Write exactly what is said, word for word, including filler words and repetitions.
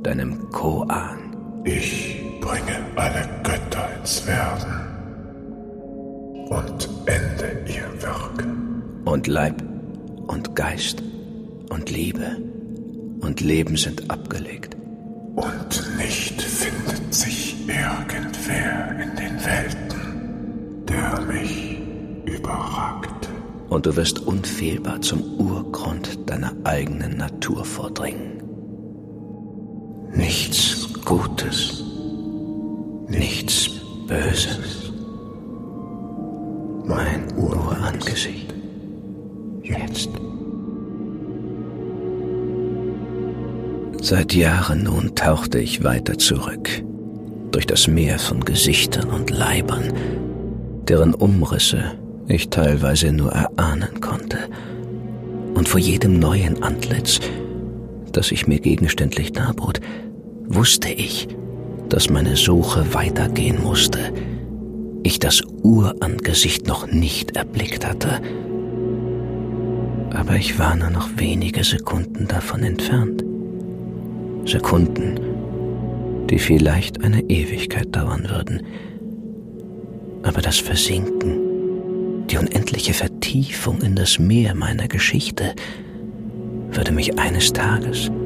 deinem Koan. Ich bringe alle Götter ins Werden und ende ihr Wirken. Und Leib und Geist und Liebe und Leben sind abgelegt. Und nicht findet sich irgendwer in den Welten, der mich überragt. Und du wirst unfehlbar zum Urgrund deiner eigenen Natur vordringen. Nichts Gutes, nichts Böses. Mein Urangesicht. Jetzt. Seit Jahren nun tauchte ich weiter zurück, durch das Meer von Gesichtern und Leibern, deren Umrisse ich teilweise nur erahnen konnte. Und vor jedem neuen Antlitz, das sich mir gegenständlich darbot, wusste ich, dass meine Suche weitergehen musste, ich das Urangesicht noch nicht erblickt hatte. Aber ich war nur noch wenige Sekunden davon entfernt. Sekunden, die vielleicht eine Ewigkeit dauern würden. Aber das Versinken, die unendliche Vertiefung in das Meer meiner Geschichte würde mich eines Tages